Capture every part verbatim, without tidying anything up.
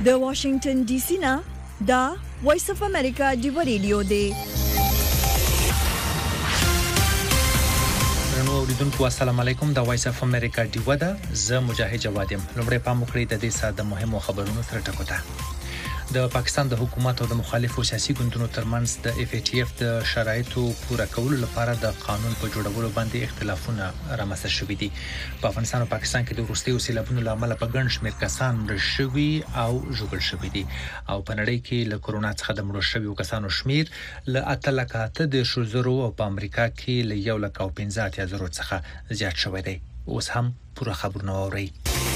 د واشنگټن ډي سي نه دا وایس اف امریکا دی ریډیو دی. نو اوریدونکو السلام علیکم، دا وایس اف امریکا دی ودا ز مجاهد جواد يم. لومړی پام وکړئ د دې ساده مهمو خبرونو سره ټکوته. د پاکستان د حکومت او د مخالفو سیاسي ګوندونو ترمنځ د اف ای ټی اف د شرایطو پوره کولو لپاره د قانون په جوړولو باندې اختلافونه رامنځته شوي دي. په افغانستان او پاکستان کې د وروستیو سیلابونو له امله په ګڼ شمېر کسان مړه شوي او ژوبل شوي دي او په نړۍ کې له کورونا څخه د مړو شویو کسانو شمېر له اته لکه اته دېرش زرو او په امریکا کې له یو لک او پنځه اتیا زرو څخه زیات شوی دی. اوس هم پوره خبرونه واورئ.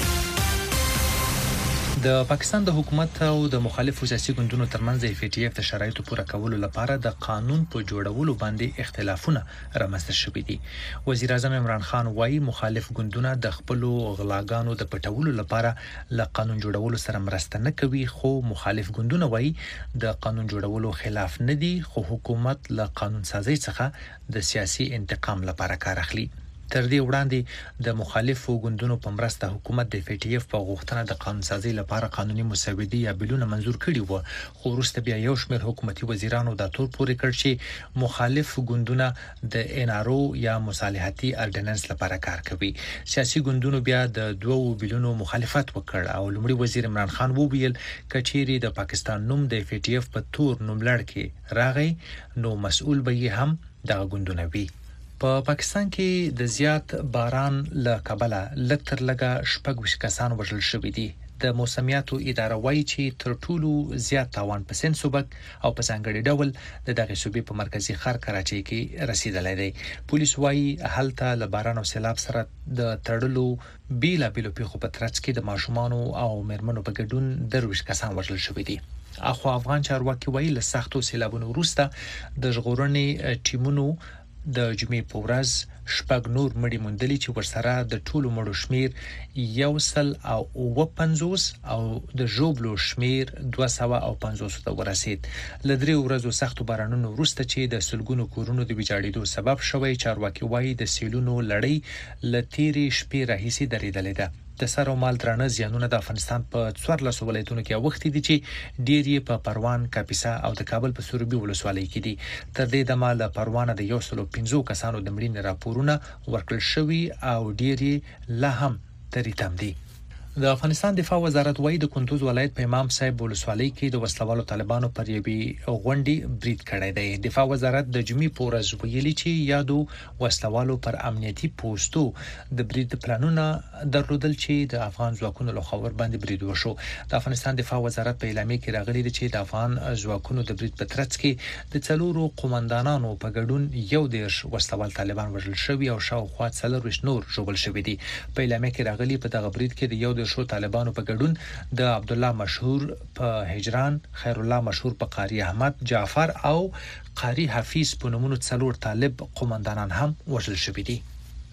د پاکستان د حکومت او د مخالفو سیاسي ګوندونو ترمنځ د اف ای ټی اف د شرایطو پوره کولو لپاره د قانون په جوړولو باندې اختلافونه رامنځته شوي دي. وزیر اعظم عمران خان وايي مخالف ګوندونه د خپل غلاګانو د پټولو لپاره له قانون جوړولو سره مرسته نه کوي، خو مخالف ګوندونه وايي د قانون جوړولو خلاف نه دي، خو حکومت له قانون سازي څخه د سیاسي انتقام لپاره کار اخلي. تر دې وړاندې د مخالفو ګوندونو په مرسته حکومت د اف ای ټی اف په غوښتنه د قانون سازي لپاره قانوني مسودې یا بلونه منزور کړي وو، خو وروسته بیا یو شمېر حکومتي وزیرانو دا تور پورې کړ چې مخالف ګوندونه د ان ار او یا مصالحتي اردننس لپاره کار کوي. سیاسي ګوندونو بیا د دوو بلونو مخالفت وکړ او لومړي وزیر عمران خان وویل کچېری د پاکستان نوم د اف ای ټی اف په تور نوملړ کې راغی نو مسؤل به یې هم دغه ګوندونه وي. په پا پاکستان کې د زیات باران له کبله لږ تر لږه شپږ ویشت کسان وژل شوي دي. د موسمیاتو اداره وایي چې تر ټولو زیات تاوان په سند صوبک او په ځانګړي ډول د دغه صوبې په مرکزي ښار کراچۍ کې رسیدلی دی. پولیس وایي هلته له باران او سیلاب سره د تړلو بیلا بیلو پیښو په ترڅ کې د ماشومانو او مېرمنو په ګډون درویشت کسان وژل شوي دي. اخو افغان چارواکي وایي له سختو سیلابونو وروسته د ژغورنې ټیمونو د جمعې په ورځ شپږ نور مړي موندلي چې ورسره د ټولو مړو شمیر یو سل او اوه پنځوس او د ژوبلو شمیر دوه سوه او پنځوس ته ورسید. له درې ورځو سختو بارانونو وروسته چې د سلګونو کورونو د ویجاړېدو سبب شوی، چارواکي وایي د سیلونو لړۍ له تیرې شپې راهیسې درېدلې ده. د سر او مال درانه زیانونه د افغانستان په څوارلسو ولایتونو کې اوښتي دي چې ډېر یې په پروان، کاپیسا او د کابل په سروبي ولسوالۍ کې دي. تر دې دمه له پروانه د یو سل او پنځو کسانو د مړینې راپورونه ورکړل شوي او ډېر یې لا هم ترې تم دي. د افغانستان دفاع وزارت وايي د کندوز ولایت په امام صاحب ولسوالۍ کې د وسلوالو طالبانو پر یوې غونډې برید کړی دی. دفاع وزارت د جمعې په ورځ ویلي چې یادو وسلوالو پر امنیتي پوسټو د برید پلانونه درلودل چې د افغان ځواکونو له خوا باندې برید وشو. د افغانستان دفاع وزارت په اعلامیه کې راغلي دی چې د افغان ځواکونو د برید په ترڅ کې د څلورو قومندانانو په ګډون یو دېرش وسلوال طالبان وژل شوي او شاوخوا څلور ویشت نور ژوبل شوي دي. په اعلامیه کې راغلي په دغه برید کې د یو شو طالبانو په ګډون د عبد الله مشهور په هجران، خیر الله مشهور په قاری احمد، جعفر او قاری حفیظ په نومونو څلور طالب قومندانان هم وژل شوي دي.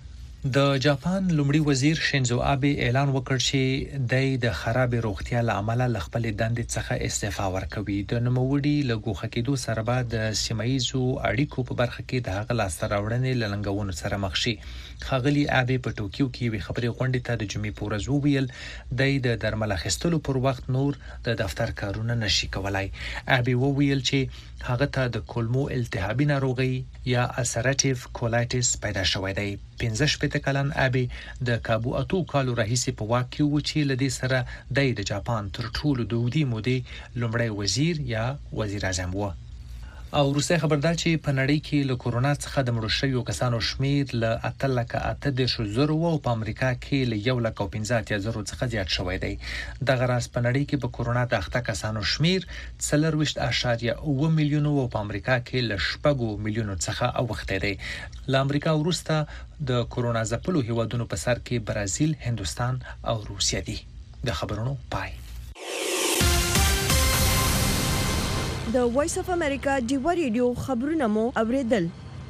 د جاپان لومړي وزیر شینزو آبه اعلان وکړ چې د د خراب روغتیا له امله ل خپل دندې څخه استعفا ورکوي. د نوموړي له ګوښه کېدو سره به د سیمایزو اړیکو په برخه کې د هغه لاسته راوړنې له لنګونو سره مخ شي. ښاغلي آبه په ټوکیو کې یوې خبرې غونډې ته د جمعې په ورځ وویل د د درمل اخیستلو پر وخت نور د دفتر کارونه نشي کولای. آبه وویل چې هغه ته د کولمو التهابي ناروغي یا السراتیو کولایټس پیدا شوی دی. پنځه شپېته کلن آبه د کابو اتو کالو راهیسې په واک کې و چې له دې سره د جاپان تر ټولو د اوږدې مودې لومړی وزیر یا وزیر اعظم و. او روسي خبردار چې په نړۍ کې له کورونا څخه د مړو شویو کسانو شمیر له اته لکه اته دېرش زرو او په امریکا کې له یو لک او پنځه اتیا زرو څخه زیات شوی دی. دغه راز په نړۍ کې په کورونا د اخته کسانو شمیر څلور ویشت اعشاریه اوه میلیونه او په امریکا کې له شپږو میلیونو څخه اوښتی دی. له امریکا وروسته د کورونا ځپلو هیوادونو په سر کې برازیل، هندوستان او روسیه دي. د خبرونو پای. د وایس اف امریکا دی ریډیو خبرونه مو اوریدل.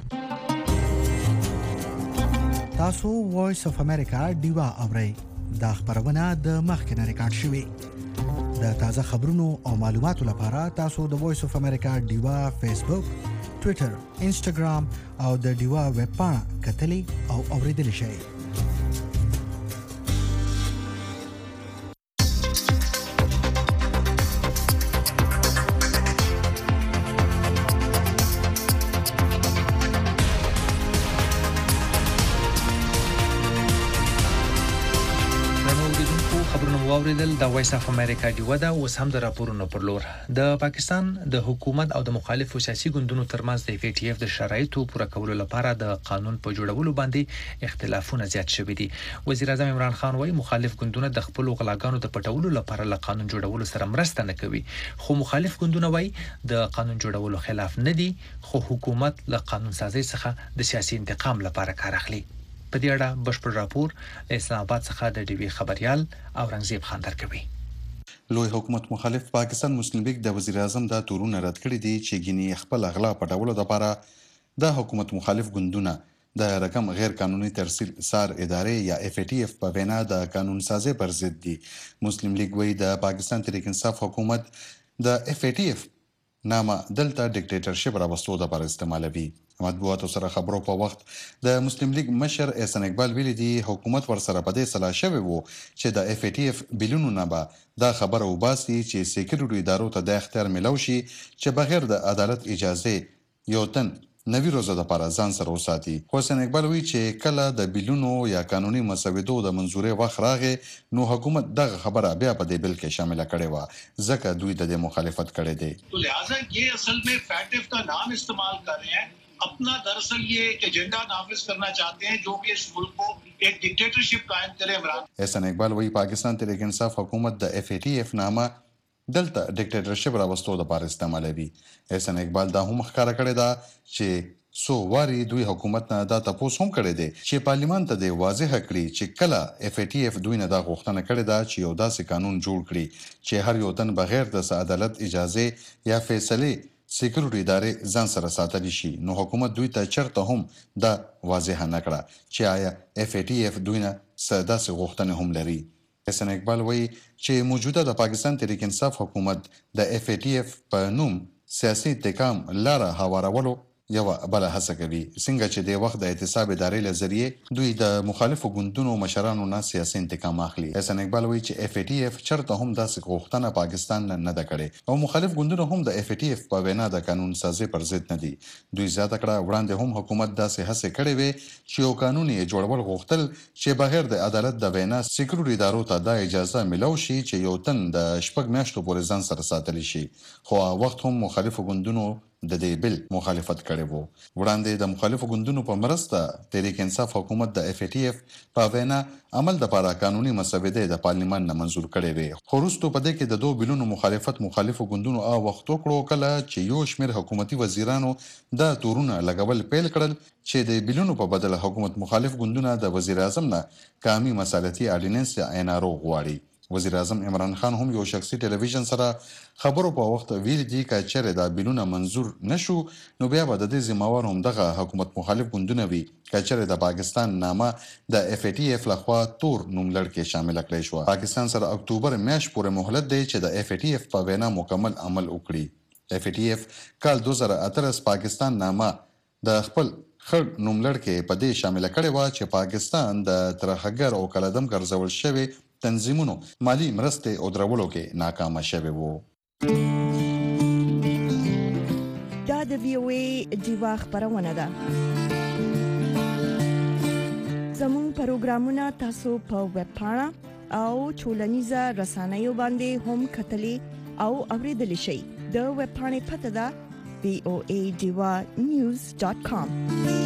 تاسو وایس اف امریکا دیوا اورئ. دا خبرونه د مخکنه ریکارډ شوې. د تازه خبرونو او معلوماتو لپاره تاسو د وایس اف امریکا دیوا فیسبوک، ټوئیټر، انسټاګرام او د دیوا ویب پاڼه کتلې او اوریدل شئ. واوریدل د وایس اف امریکا دی ودا اوس هم د راپورونو پر لور د پاکستان د حکومت او د مخالفو سیاسي ګوندونو ترمنځ د اف ای ټی اف د شرایطو پوره کولو لپاره د قانون په جوړولو باندې اختلافونه زیات شوي دي. وزیر اعظم عمران خان وايي مخالف ګوندونه د خپل غلاګانو د پټولو لپاره له قانون جوړولو سره مرسته نه کوي، خو مخالف ګوندونه وايي د قانون جوړولو خلاف نه دي، خو حکومت له قانون سازي څخه د سیاسي انتقام لپاره کار اخلي. په دې اړه بشپړ راپور اسلام آباد څخه د ډي وی خبريال اورنګزیب خان درکوي. لوی حکومت مخالف پاکستان مسلم لیگ د وزیر اعظم د تورونه رد کړی دي چې ګینی خپل اغلا پټولو لپاره د حکومت مخالف ګوندونه د رقم غیر قانوني ترسیل سار ادارې یا اف ای ټی اف په وینا د قانون سازي پر ضد دي. مسلم لیگ وایي د پاکستان تحریک انصاف حکومت د اف ای ټی اف نامه دلته ډیکټیټرشپ راوستو لپاره استعمالوي. مطبوعاتو سره خبرو په وخت د مسلم لیگ مشر احسان اقبال ویلي دي حکومت ورسره په دې صلاح شوی وو چې د اف ای ټی اف بیلونو نه به دا خبره وباسي چې سکیورټي ادارو ته د اختیار ملو شي چې بغیر د عدالت اجازه یو تن نوی روزه د لپاره ځان سره وساتي. حسین اقبال وی چې کله د بیلونو یا قانوني مسودو د منزوري وخت راغې نو حکومت دغه خبره بیا په دې بل کې شامل کړي و ځکه دوی د مخالفت کړي دي. تو لہذا یہ اصل میں فیٹف کا نام استعمال کر رہے ہیں، اپنا دراصل یہ ایجنڈا نافذ کرنا چاہتے ہیں جو کہ اس ملک کو ایک ڈکٹیٹرشپ قائم کرے. عمران احسان اقبال وی پاکستان تحریک انصاف حکومت د اف ای ټی اف نامه دلته ډیکټیټرشپ راوستو لپاره استعمالوي. احسان اقبال دا هم ښکاره کړی دا چې سو واری دوی حکومت نه دا تاسو هم کړی دی چې پارلیمان ته د واضح کړي چې کله اف ای ټی اف دوی نه دا غوښتنه کړې ده چې یو داسې قانون جوړ کړي چې هر یو تن بغیر د عدالت اجازه یا فیصله سکیورټي ادارې ځان سره ساتلی شي. نو حکومت دوی ته چرته هم دا واضح نه کړه چې آیا اف ای ټی اف دوی نه څه داسې غوښتنه هم لري. احسان اقبال وایي چې موجوده د پاکستان تحریک انصاف حکومت د اف ای ټی اف په نوم سیاسي انتقام لاره هوارولو یو بل هڅه کوي، څنګه چې د وخت د احتساب ادارې لذریعه دوی د مخالفو ګوندونو مشرانو نه سیاسي انتقام اخلي. احسان اقبال وایي چې اف ای ټی اف چرته هم داسې غوښتنه پاکستان نه ده کړې او مخالف ګوندونو هم د اف ای ټی اف په وینا د قانون سازي پر ضد نه دي. دوی زیاته کړه وړاندې هم حکومت داسې هڅه کړې وي چې یو قانون یې جوړول غوښتل چې بغیر د عدالت د وینا سکیورټي ادارو ته دا اجازه ملو شي چې یو تن د شپږ میاشتو پورې ځان سره ساتلی شي، خو وخت هم مخالفو ګوندونو د دې بل مخالفت کړي وو. وړاندې د مخالفو ګوندونو په مرسته تحریک انصاف حکومت د اف ای ټی اف په وینا عمل د لپاره قانوني مسودې د پارلیمان نه منزور کړي وي، خو وروسته په دې کې د دوه بیلونو مخالفت مخالفو ګوندونو او وخت وکړو کله چې یو شمېر حکومتي وزیرانو د تورونه لګول پیل کړل چې د بیلونو په بدل حکومت مخالف ګوندونه د وزیر اعظم نه قومي مصالحتي اډیننس یا ان ار او غواړي. وزیر اعظم عمران خان هم یو شخصي ټلویزیون سره خبرو په وخت ویل دي چې چیرې دا بیلونه منزور نشو نو بیا به د دې ذمہوار هم دغه حکومت مخالف ګوندونه وي چې چیرې د پاکستان نامه د اف ای ټی اف لخوا تور نوملړ کې شامل کړی شو. پاکستان سره اکتوبر میاشت پورې مهلت دی چې د اف ای ټی اف په وینا مکمل عمل وکړي. اف ای ټی اف کال دوه زره اتلس پاکستان نامه د خپل خړ نوملړ کې په دې شامل کړي و چې پاکستان د ترهګر او کلدم ګرځول شوی تنظیمونو مالی مرسته او درولو کې ناکامه شوی وو. دا د وی او ای دیوا خبرونه ده. زموږ پروګرامونه تاسو په ویب پاڼه او ټولنیزه رسنیو باندې هم کتلی او اوریدلی شئ. د ویب پاڼې پته ده وی او ای دیوا نیوز ډاټ کام.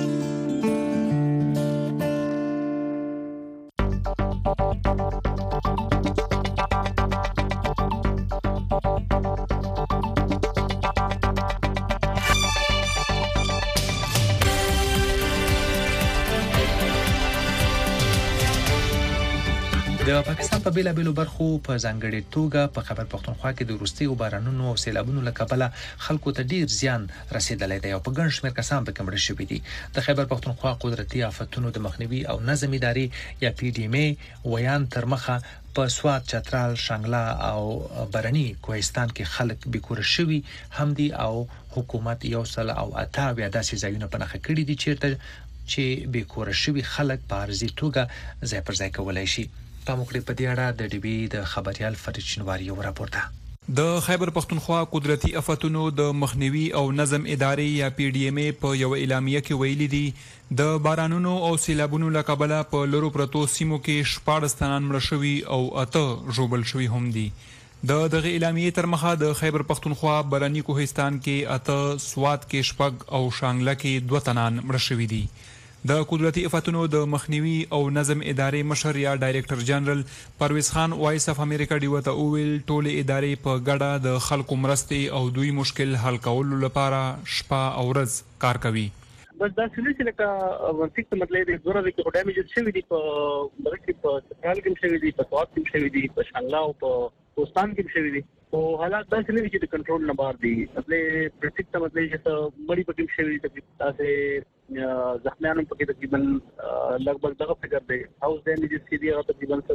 د پاکستان په بیلابیلو برخو په ځانګړې توګه په خیبر پښتونخوا کې د وروستیو بارانونو او سیلابونو له کبله خلکو ته ډیر زیان رسیدلی دی او په ګڼ شمېر کسان پکې مړه شوي دي. د خیبر پښتونخوا قدرتي آفتونو د مخنیوي او نظم ادارې یا پی ډي ام ای ویان تر مخه په سوات، چترال، شانګله او برني کوهستان کې خلک بیکوره شوي هم دي او حکومت یو سل او اته اویا داسې ځایونه په نښه کړي دي چیرته چې بیکوره شوي خلک په عارضي توګه ځای پر ځای کولی شي. په موږ په دې اړه د ډي بي د خبريال فرید شینواری یو راپور ده. د خیبر پختونخوا قدرتي آفتونو د مخنیوي او نظم ادارې یا پی ډی ایم ای په یو اعلامیه کې ویلي دي د بارانونو او سیلابونو له کبله په لرو پرتو سیمو کې شپاړس تنان مړه شوي او اته ژوبل شوي هم دي. د دغه اعلامیې تر مخه د خیبر پختونخوا برانی کوهستان کې اته، سوات کې شپږ او شانګله کې دوه تنان مړه شوي دي. د قدرتي آفتونو د مخنیوي او نظم ادارې مشر یا ډایریکټر جنرال پرویز خان وایس اف امریکا ډیو ته وویل ټولې ادارې په ګډه د خلکو مرستې او دوی مشکل حل کولو لپاره شپه او ورځ کار کوي. بس دا څه چې لکه ورته څه مطلب دی زوره د کوم ډیمیج شوی دی په برکې په سنټرال کې شوی دی په سوات کې شوی دی په شانګلا او په کوستان کې شوی دی او حالات داسې نه دي چې د کنټرول نه بهر دي. مطلب پرفیکټ مطلب چې مړی پکې شوی دی تاسو زخمیانو پکې تقریبا لګبګ دغه فکر دی هاوس ډیمیجز کې دی هغه تقریبا څه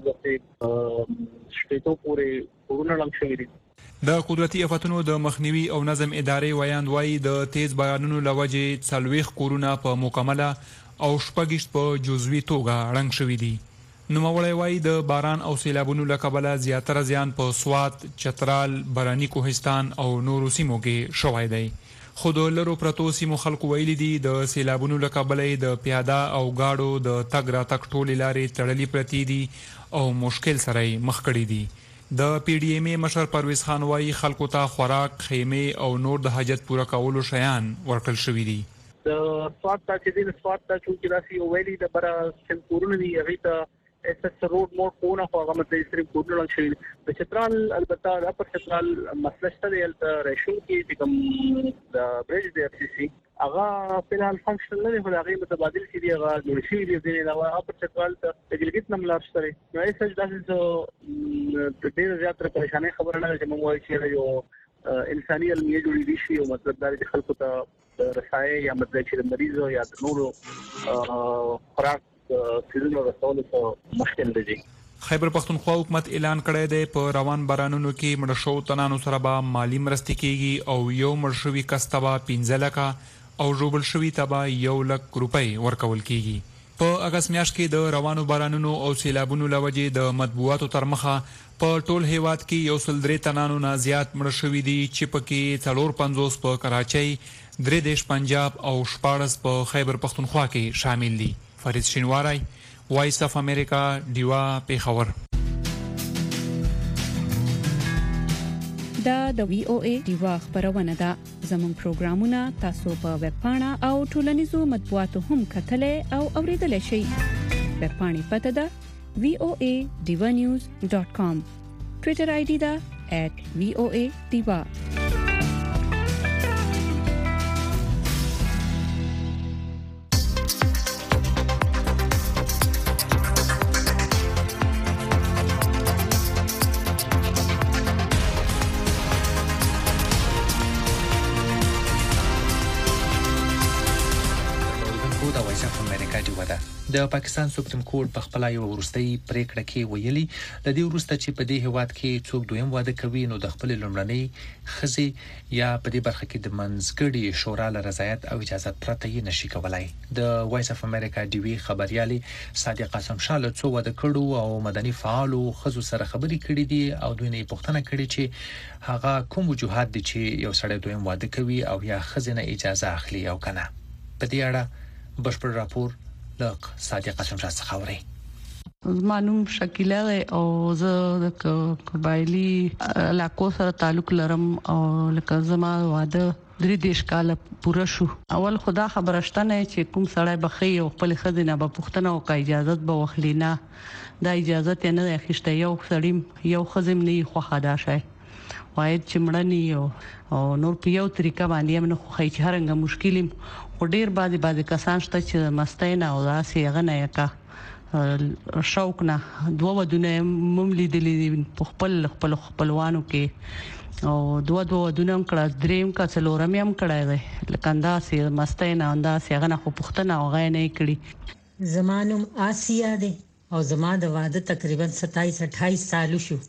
دغه شپېتو پورې ورونه لنګ شوی دي. د قدرتي آفتونو د مخنیوي او نظم ادارې ویاند وایي د تیز بارانونو له وجې څلوېښت کورونه په مکمله او شپږ په جزوي توګه ړنګ شوي دي. نوموړی وایي د باران او سیلابونو له کبله زیاتره زیان په سوات، چترال، برانی کوهستان او نورو سیمو کې شوی دی. خو د لرو پرتو سیمو خلکو ویلي دي د سیلابونو له کبله د پیاده او گاډو د تګ راتګ ټولې لارې تړلې پرتې دي او مشکل سره یې مخ کړي دي. د پی ډی ایم ای مشر پرویز خان وایي خلکو ته خوراک، خیمې او نور د حاجت پوره کولو شیان ورکړل شوي دي. د سوات ته چې د سوات ته چې راسي ویلي د برا سمپورونه دی هغه ته اس اس روډ موډ کوونه خو هغه مته صرف کوډل شي. د چترال البته د اپر چترال مسله شته دی د ریشن کې کوم د برج دی اف سی سی هغه په الحال فنکشن نه دی خو هغه متبادل شي دی هغه جوړ شي دی د اپر چترال ته د ګلګت نملار سره نو ایس اچ داسې د ډېر زیات پریشانه خبره نه چې موږ وایو چې یو انساني علمي جوړې دي شي او مطلب دا چې خلکو ته رسایي یا مطلب چې مریض یا د نورو خوراک سیزنو رسول څه مشکل دی. خیبر پختونخوا حکومت اعلان کړی دی په روان بارانونو کې مړه شو تنانو سره به مالی مرستې کیږي او یو مړ شوي کس ته به پنځه لکه او ژوبل شوي ته به یو لک روپۍ ورکول کیږي. په اګست میاشت کې د روانو بارانونو او سیلابونو له وجې د مطبوعاتو تر مخه په ټول هیواد کې یو سل درې تنانو نه زیات مړه شوي دي چې پکې څلور پنځوس په کراچۍ، درې دېرش پنجاب او شپاړس په خیبر پختونخوا کې شامل دي. فرید شینواری، وایس اف امریکا، ډیوا، پیښور. دا د وی او ای ډیوا خبرونه ده. زموږ پروګرامونه تاسو په ویب پاڼه او ټولنیزو مطبوعاتو هم کتلای او اوریدلای شئ. ویب پاڼې پته ده وی او ای ډیوا نیوز ډاٹ کام. ټوئیټر آی ډي ده ایٹ وی او ای ډیوا. د پاکستان سپریم کورټ په خپل یو ورستۍ پریکړه کې ویلي د دې ورسته چې په دې هیواد کې څوک دویم واده کوي نو د خپل لومړنۍ خزي یا په دې برخه کې د منځګړي شورا له رضایت او اجازه پرته یې نشي کولای. د وایس اف امریکا ډي وی خبريالي صادق قاسم شاه له څو واده کړو او مدني فعالو خزو سره خبري کړې دي او دوی نه پوښتنه کړې چې هغه کوم وجوهات دي چې یو سړی دویم واده کوي او یا خزینه اجازه اخلي او کنه. په دې اړه بشپړ راپور لق صادق قاسم شاه څخه اوري. زمانوم شکیله او زه د قبایلی علاقو سره تعلق لرم او لکه زما واده درې دیش کال پوره شو. اول خدا خبره شته نه چې کوم سړی بخي او خپل خزینه به پښتنه او کا اجازه به وخلینا دا اجازه ته نه اخیسته یو سړی یو خزم نه خو خدا شي واید چې مړنی او نور په یو طریقه باندې موږ خو هیڅ هرنګ مشکلیم او ډیر بعضی بعضی کسان شته چې مستینه او داسې غنه یکا شوق نه دوه ودونه مملي دي په خپل خپل خپلوانو کې او دوه دوه ودونه کړه دریم کا څلورم هم کړه دی لکه انداسې مستینه انداسې غنه خو پښتنه او غنه کړي. زمانوم آسیا دی او زما د واده تقریبا ستایس اٹھائیس سال شو.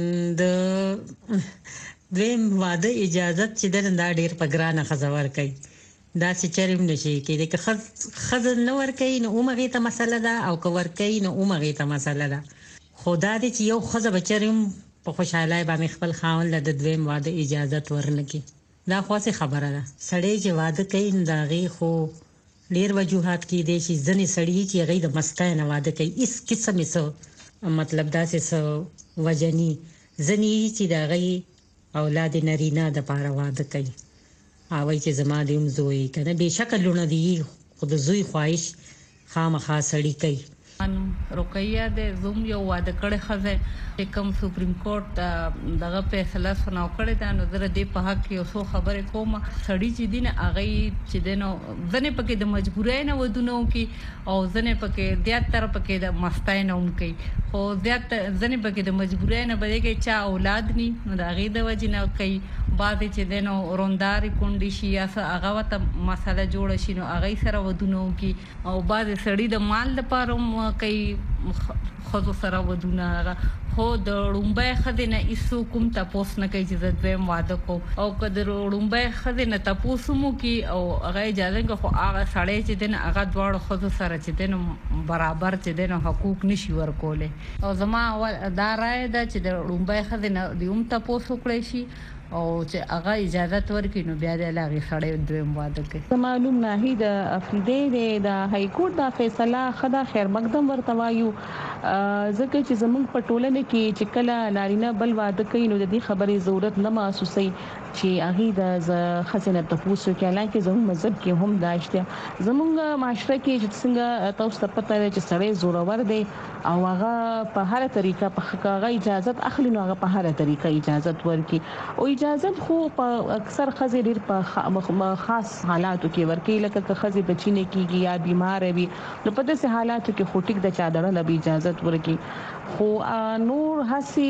د دویم واده اجازه چې درنده ډیر پګرانه خزور کوي دا چې چرېم نشي کېدای که خز خزر نه ور کوي نو عمره ته مسله ده او که ور کوي نو عمره ته مسله ده. خدا دې چې یو خزه بچریم په خوشاله باندې خپل خاوند له دویم واده اجازه ورنکي دا خاصه خبره ده. سړی چې واده کوي نو دا غي خو ډیر وجوهات کې دي چې ځنې سړی چې غي د مسکای نه واده کوي اس قسم څه مطلب دا څه وجني ځنې چې دا غي اولاد نارینه د پاره واده کوي او چې زما دیم زوی کنه به شکل لونه دی خود زوی خواهش خامخا سړی کوي. ان روقیه د زوم یو واده کړي خزه چې کوم سپریم کورټ دغه فیصله سناو کړی دا نو در دې په حق یو څو خبره کوم سړی چې دین اغه چې دینو ځنه پکې د مجبورای نه ودونو کې او ځنه پکې د تر پکې د مستای نه اونکي خو زیات ځنه پکې د مجبورای نه بده کې چا اولاد ني نو دا غي د وجنه کوي بعد چې دینو رونداري کونډي شي یا هغه وته مسله جوړ شي نو اغه سره ودونو کې او بعد سړی د مال لپاره کوي خو سره ودونه خو د رومبای خدینه ایسو کوم تاسو نه کوي چې دویم واده کو او کله رومبای خدینه تاسو مو کی او هغه اجازه خو هغه سړی چې دین هغه دواړو خو سره چې دین برابر چې دین حقوق نشي ورکوله او زما دا رائے ده چې د رومبای خدینه دیوم تاسو کړی شي او چې هغه اجازه ورکړي نو بیا د لاغي سړی دویم واده کوي. معلوم نه هی د افریدي د های کورټ د فیصله خدا خیر مقدم ورتوایو ځکه چې زمونږ په ټولنه کې چې کله نارینه بل واده کوي نو د دې خبرې ضرورت نه محسوسي چې هغه د خزینه تاسو کې اعلان کې زموږ مذهب کې هم داشته زمونږ معاشره کې چې څنګه تاسو ته پته ده چې سړی زورور دی او هغه په هر طریقه په هغه اجازه اخلي نو هغه په هر طریقه اجازه ورکي او اجازه خو په اکثر خزې ډیر په خاص حالاتو کې ورکي لکه که خزې بچینه کیږي یا بیمار وي نو په داسې حالاتو کې خټیک د چادر لبي اجازه ورکي خو نور هسي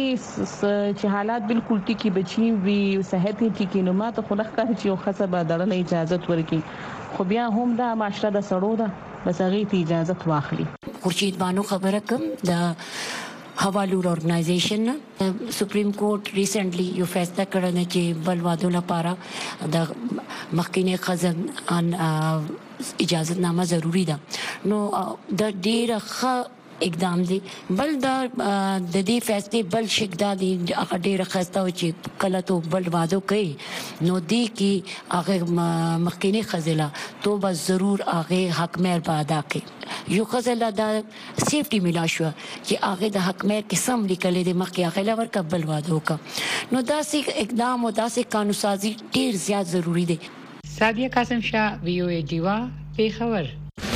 چې حالات بالکل ټیکی بچي وي صحت ټیکی نو ماته خو لخر چې یو خزه به درنه اجازه ورکي خو بیا هم دا معاشره د سړو ده بس هغه ته اجازه واخلي. خورشید بانو خبره کوم د حوالور ارګنایزیشن سپریم کورټ ریسنټلی یو فیصله کړنه چې بل وادو لپاره د مخکینه خزن ان اجازه نامه ضروری ده نو د ډیره ښه اقدام دی بل دا د دې فیصله بل شګدا دی هغه ډیره خسته و چې کله ته بل وادو کوي نو دی کې هغه مخکینه خزله تو به ضرور هغه حق مهر به ادا کوي یو خزله دا سیفټي ملا شو چې هغه د حق مهر قسم لیکل دي مخکې هغه لور قبل وادو کا نو دا سي اقدام او دا سي قانون سازي ډیر زیات ضروری دی. سادیه قاسم شاه وی او ای ډیوا پیښور.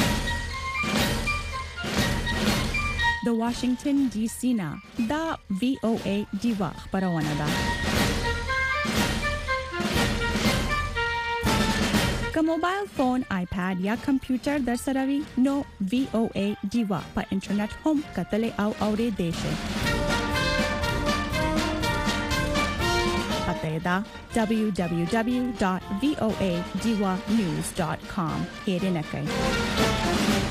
د واشنگټن ډي سي نا دا وی او ای ډیوا خبرونه ده. که موبایل فون آیپاد یا کمپیوټر در سره وي نو وی او ای ډیوا په انټرنیټ هم کتل او اوریدل شي. پته دا دبليو دبليو دبليو ډاٹ وی او ای ډیوا نیوز ډاٹ کام هیرنه کوي.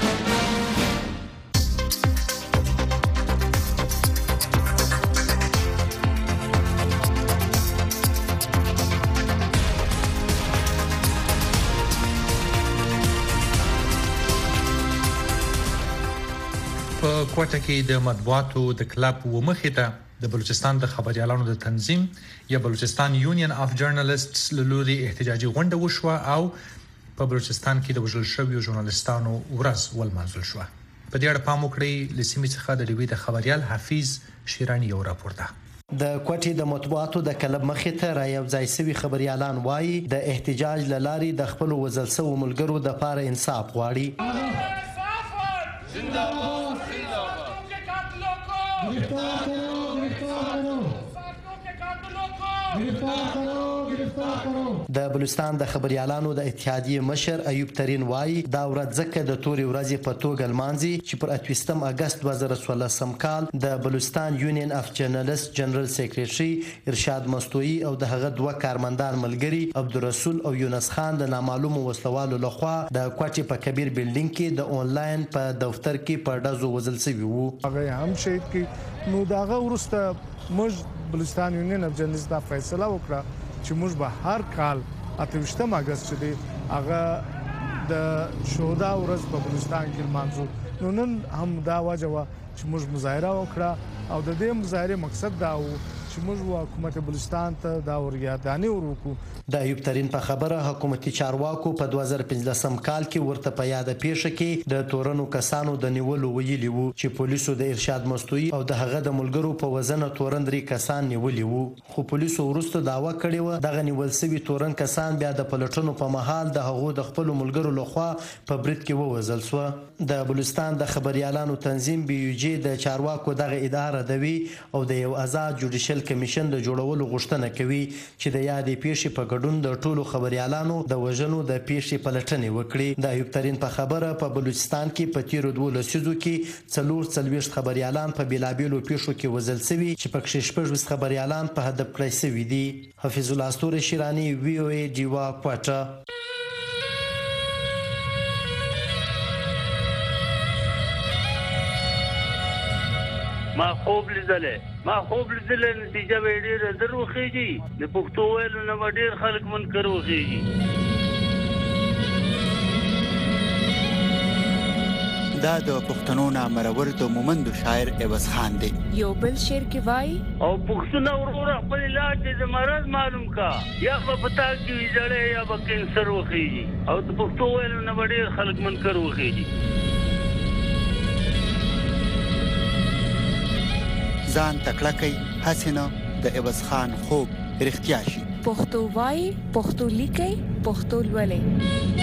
په کوټه کې د مطبوعاتو د کلب و مخې ته د بلوچستان د خبريالانو د تنظیم یا بلوچستان یونین اف جرنالستس لوري احتجاجي غونډه وشوه او په بلوچستان کې د وژل شویو ژورنالستانو ورځ ولمانځل شوه. په دې اړه پام وکړئ لسیمې څخه د ډیوی د خبريال حفیظ شیرانی یو راپور ده. د کوټې د مطبوعاتو د کلب مخې ته را یو ځای سوي خبريالان وایي د احتجاج لاري د خپل وزل سو ملګرو د پاره انصاف غواړي. د بلوچستان د خبريالانو د اتحادیه مشر ایوب ترين وایي دا ورځ ځکه د توري ورځې په توګه لمانځي چې پر اتوستم اگست دوه زره څوارلسم کال د بلوچستان یونین اف جرنالست جنرال سیکریټري ارشاد مستویی او د هغه دوه کارمندان ملګري عبدالرسول او یونس خان د نامعلوم وسلوالو لخوا د کوټې په کبیر بلډینګ کې د آنلاین په دفتر کې په ډزو وزل شوی وو. هغه هم شهید کی نو داغه ورسته موږ بلوچستان یونین اف جرنالست دا فیصله وکړه چې موږ به هر کال اتوشتم اگست چې دی هغه د شهدا ورځ په بلوچستان کې لمانځو نو نن هم دا وجه چې موږ مظاهره وکړه او د دې مظاهره مقصد دا و چې موږ حکومت بلوچستان ته دا ورګرداني ورکو. د ایوب ترين په خبره حکومتي چارواکو په دوه زره پنځلسم کال کې ورته په یاد پیښه کې د تورنو کسانو د نیولو ویلي وو چې پولیسو د ارشاد مستوي او د هغه د ملګرو په وزن تورن درې کسان نیولي وو، خو پولیسو وروسته داوا کړې و دغه نیول شوي تورن کسان بیا د پلټنو په مهال د هغو د خپل ملګرو لخوا په برید کې ووزل شو. د بلوچستان د خبريالانو تنظیم بي يو جي د چارواکو دغه اداره دوي او د یو آزاد جوډیشل کمیشن د جوړولو غوښتنه کوي چې د یادې پیښې په ګډون د ټولو خبريالانو د وژنو د پیښې پلټنې وکړي. د ایوب ترين په خبره په بلوچستان کې په تیرو دوه لسیزو کې څلور څلوېښت خبريالان په بیلابیلو پیښو کې وژل شوي چې پکې شپږ خبريالان په هدف کړی شوي دي. حفیظ الله استوري شیرانی وی او ای ډیوا کوټه. ما خوب لیدلې ما خوب لیدلې نتیجه به ډېره دروخېږي د پښتو ویلو نه ډېر خلک منکر وخېږي. دا د پښتنو نامرور د مومندو شاعر عوض خان دی. یو بل شعر کې وای او پښتون ورور خپل علاج د مرض معلوم کا یا په پتا کې ویځړې یا په کینسر وخېږي او د پښتو ویلو نه ډېر خلک منکر وخېږي. ځان تکړه کوي حسینه د عوض خان خوب رښتیا شي. پښتو وای پښتو لیکي پښتو لولي.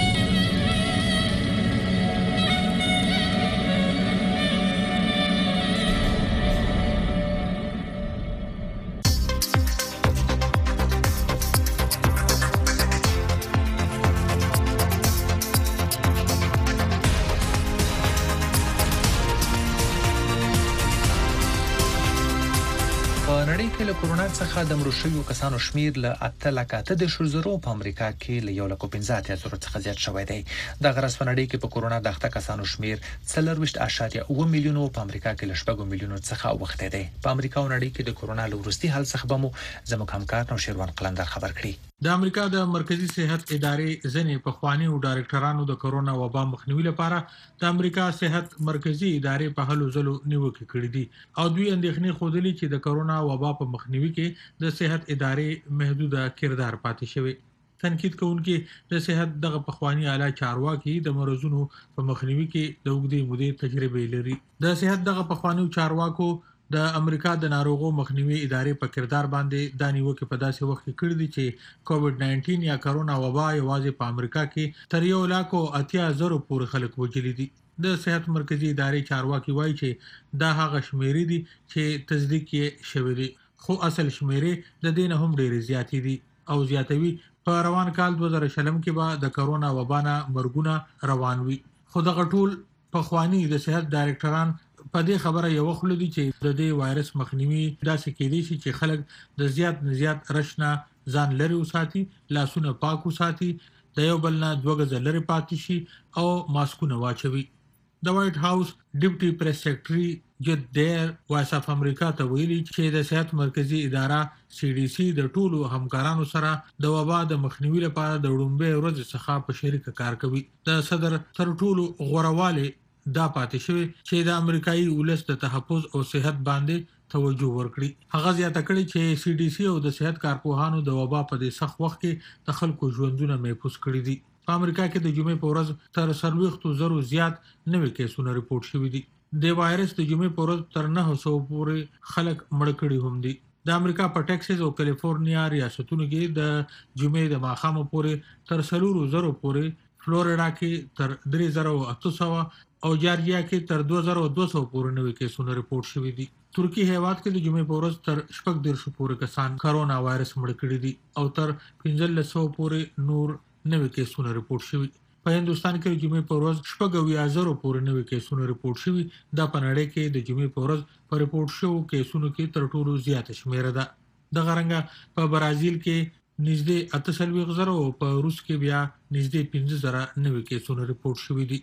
له کورونا څخه د مړو شویو کسانو شمیر له اته لک اته دېرش زرو په امریکا کې له یو لک پنځه اتیا زرو څخه زیات شوی دی. د غرس په نړۍ کې په کورونا د اخته کسانو شمیر څلورویشت اعشاریه اوه میلیونو په امریکا کې له شپږو میلیونو څخه اوښتی دی. په امریکا او نړۍ کې د کورونا له وروستي حل څخه به مو زموږ همکار نوشیروان قلندر خبر کړي. د امریکا د مرکزی صحت ادارې ځنې پخوانی او ډایرکټرانو د کورونا وبا مخنیوي لپاره د امریکا صحت مرکزی ادارې په هلو ځلو نیوکې کړې دي او دوی اندېښنې خوده چې د کورونا وبا په مخنیوي کې د صحت ادارې محدوده کردار پاتې شوی. تنقید کوونکې د صحت دغه پخوانی اعلی چارواکي د مرزونو په مخنیوي کې د وګړي مودې تجربه لري. د صحت دغه پخوانی چارواکو د امریکا د ناروغو مخنیوي ادارې په کردار باندې د نیوکې په داسې وخت کې کړی دی چې کووډ ناینټین یا کرونا وبا یوازې په امریکا کې تر یو لک او اتیا زرو پورې خلک وژلي دي. د صحت مرکزی ادارې چارواکي وایي چې دا هغه شمیرې دي چې تصدیق یې شوی دی، خو اصل شمیرې د دې نه هم ډېرې زیاتې دي او زیاتوي په روان کال دوه زره شلم کې به د کرونا وبا نه مرګونه روان وي. خو دغه ټول پخوانی د صحت ډایرکټران په دې خبره یو خل دي چې د دې وایرس مخنیوي داسې کېدی شي چې خلک د زیات نه زیات رشنه ځان لري وساتي، لاسونه پاک وساتي، د یو بل نه دوه غځ لري پاتې شي او ماسکونه واچوي. د وایټ هاوس ډیپټي پریس سیکرټري جد ډیر وایس اف امریکا ته ویلي چې د صحت مرکزی اداره سی ډي سی د ټولو همکارانو سره د وبا د مخنیوي لپاره د وړاندې ورځ څخه په شریک کار کوي. د صدر تر ټولو غوړواله دا پاتې شوی چې د امریکایي ولس د تحفظ او صحت باندې توجه ورکړي. هغه زیاته کړي چې سی ډي سی او د صحت کارپوهانو د وبا په دې سخت وخت کې د خلکو ژوندونه محفوظ کړي دي. په امریکا کې د جمعې په ورځ تر څلوېښتو زرو زیات نوې کیسونه ریپورت شوي دي. د وایرس د جمعې په ورځ تر نهه سوه پورې خلک مړه کړي هم دي. د امریکا په ټکساس او کالیفورنیا ریاستونو کې د جمعې د ماښام پورې تر څلورو زرو پورې، فلوریډا کې تر درې زره اته سوه او جارجیا کې تر دوه زره دوه سوه پورې نوې کیسونه ریپورت شوي دي. ترکی هیواد کې د جمعې په ورځ تر شپږ دېرش پورې کسان کرونا وایرس مړه کړي دي او تر پنځلس سوه پورې نور نوې کیسونه ریپورت شوي. په هندوستان کې د جمعې په ورځ شپږ اویا زره پورې نوې کیسونه ریپورت شوي. دا په نړۍ کې د جمعې په ورځ په ریپورت شوو کیسونو کې تر ټولو زیاته شمیره ده. دغه رنګه په برازیل کې نږدې اته څلوېښت زره او په روس کې بیا نږدې پنځه زره نوې کیسونه ریپورت شوي دي.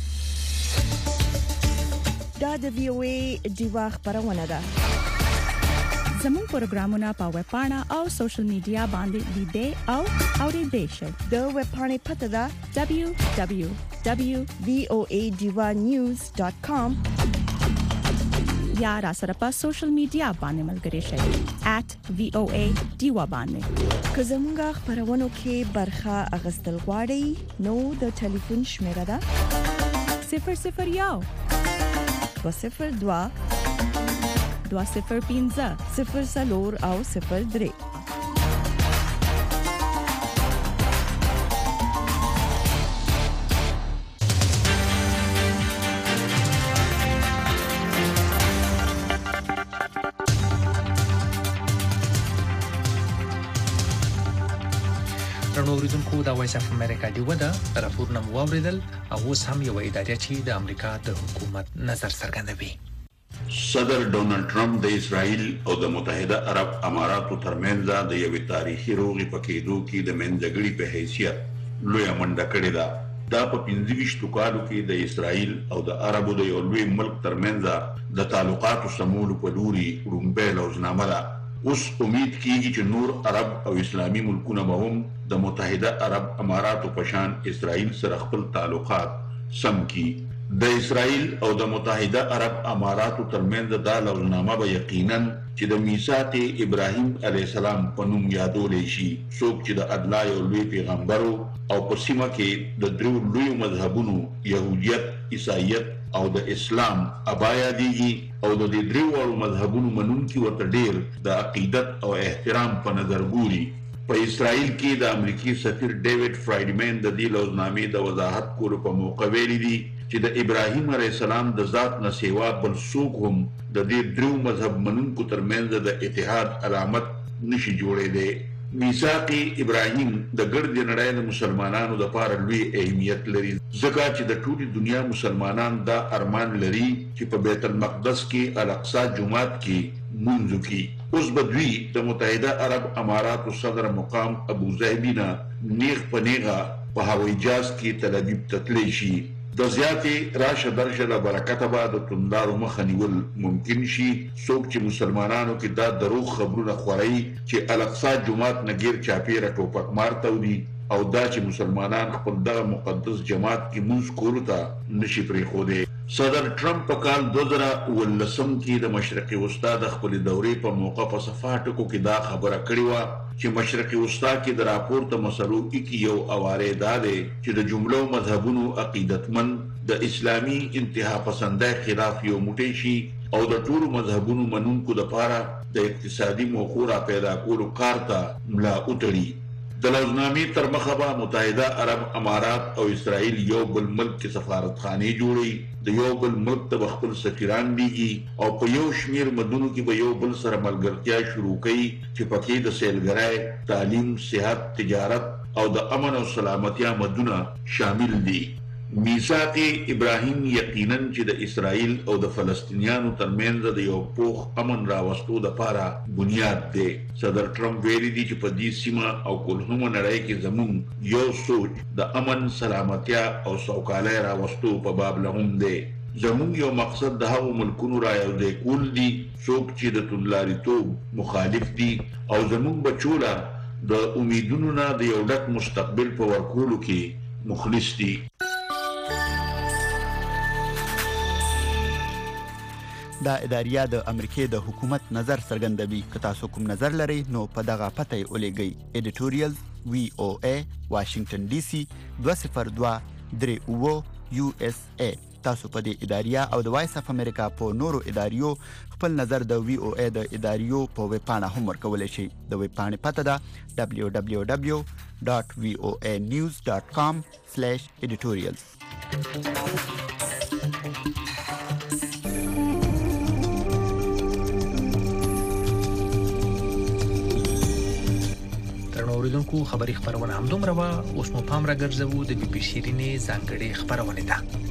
دا د وی او ای ډیوا خبرونه ده. زموږ پروګرامونه په ویب پاڼه او سوشل میډیا باندې لیدئ او اوریدئ شئ. د ویب پاڼې پته ده دبلیو دبلیو دبلیو ډاٹ وی او ای ډیوا نیوز ډاٹ کام یا را سره په سوشل میډیا باندې ملګري شئ at v o a diva باندې. که زموږه خبرونو کې برخه اغستل غواړئ نو د ټلیفون شمیره ده صفر صفر یو دوه صفر دوه دوه صفر پنځه صفر څلور او صفر درې. اوریدونکو د وایس اف امریکا دی ودا راپورونه واوریدل او اوس هم یو ادارې چې د امریکا د حکومت نظر څرګندوي. صدر ډونالد ټرمپ د اسرائیل او د متحده عرب اماراتو ترمنځ د یوې تاریخي روغې په کېدو کې د منځګړي په حیثیت لویه منډه کړې ده. دا په پنځه ویشتو کالو کې د اسرائیل او د عربو د یو لوی ملک ترمنځ د تعلقاتو سمولو په لوري وړومبی لوزنامه ده. اوس امید کیږي چې نور عرب او اسلامي ملکونه به هم د متحده عرب اماراتو په شان اسرائیل سره خپل تعلقات سم کړي. د اسرائیل او د متحده عرب اماراتو ترمنځ دا لوزنامه به یقینا چې د میثاق ابراهیم علیه السلام په نوم یادولی شي. څوک چې د الله یو لوی پیغمبر او په سیمه کې د درو لویو مذهبونو یهودیت، عیسایت او د اسلام ابایا دیږي او د دې درو وړو مذهبونو منونکي ورته ډېر د عقیدت او احترام په نظر ګوري. په اسرائیل کې د امریکي سفیر ډیوډ فرایډمن د دې لوزنامې د وضاحت کولو په موقع ویلي دي چې د ابراهیم علیه السلام د ذات نه سیوا بل څوک هم د دې درو مذهب منونکو ترمنځ د اتحاد علامت نشي جوړېدی. میثاق ابراهیم د ګرد نړۍ د مسلمانانو لپاره لوی اهمیت لري ځکه چې د ټولې دنیا مسلمانان دا ارمان لري چې په بیت المقدس کې الاقصی جومات کې مونځ وکړي. اوس به دوی د متحده عرب اماراتو صدر مقام ابو ظبي نه نیغ په نیغه په هوایي جهاز کې تل ابیب ته تللی شي. د زیاتې راشه درشه له برکته به د توندارو مخه نیول ممکن شي. څوک چې مسلمانانو کې دا دروغ خبرونه خوري چې الاقصی جومات نه غیر چاپیره ټوپک مار تودي او دا چې مسلمانان خپل دغه مقدس جماعت کې مونځ کولو ته نشي پرېښودی. صدر ټرمپ په کال دوه زره اوولسم کې د مشرقي وسطا د خپلې دورې په موقع په صفا ټکو کې دا خبره کړې وه چې مشرقي وسطا کې د راپورته مسلو کې یو اواره دا دی چې د جملو مذهبونو عقیدتمن د اسلامي انتها پسندۍ خلاف یو موټی شي او د ټولو مذهبونو منونکو لپاره د اقتصادي موخو را پیدا کولو کار ته ملا وتړي. د لوزنامې تر مخه به متحده عرب امارات او اسرائیل یو بل ملک کې سفارتخانې جوړي، د یو بل ملک ته خپل سفیران لیږي او په یو شمیر مدونو کې به یو بل سره ملګرتیا شروع کوي چې پکې د سیلګرۍ، تعلیم، صحت، تجارت او د امن او سلامتیا مدونه شامل دي. میثاق ابراهیم یقینا چې د اسرائیل او د فلسطینیانو ترمنځ د یو پوخ امن راوستو لپاره بنیاد دی. صدر ټرمپ ویلي دي چې په دې سیمه او کلهمه نړۍ کې زموږ یو سوچ د امن، سلامتیا او سوکالۍ راوستو په باب لهم دی. زموږ یو مقصد د هغو ملکونو را یوځای کول دي څوک چې د توندلاریتوب مخالف دي او زموږ بچو له د امیدونو نه د یو ډک مستقبل په ورکولو کې مخلص دي. دا اداریه د امریکای د حکومت نظر څرګندوي. که تاسو کوم نظر لرئ نو په دغه پته یې ولیږئ. ایډیټوریال وی او ای واشنگټن ډي سي دوه صفر دوه درې اوه یو اس ای. تاسو په دې اداریه او د وایس اف امریکا په نورو اداریو خپل نظر د وی او ای د اداریو په ویب پاڼه هم ورکولی شئ. د ویب پاڼې پته ده دبلیو دبلیو دبلیو ډاټ وی او ای نیوز ډاټ کام سلیش ایډیټوریالز. اوریدونکو خبری خبرونه همدومره وه. اوس مو پام راګرځوو د بي بي سي رینې ځانګړې خبرونه ده.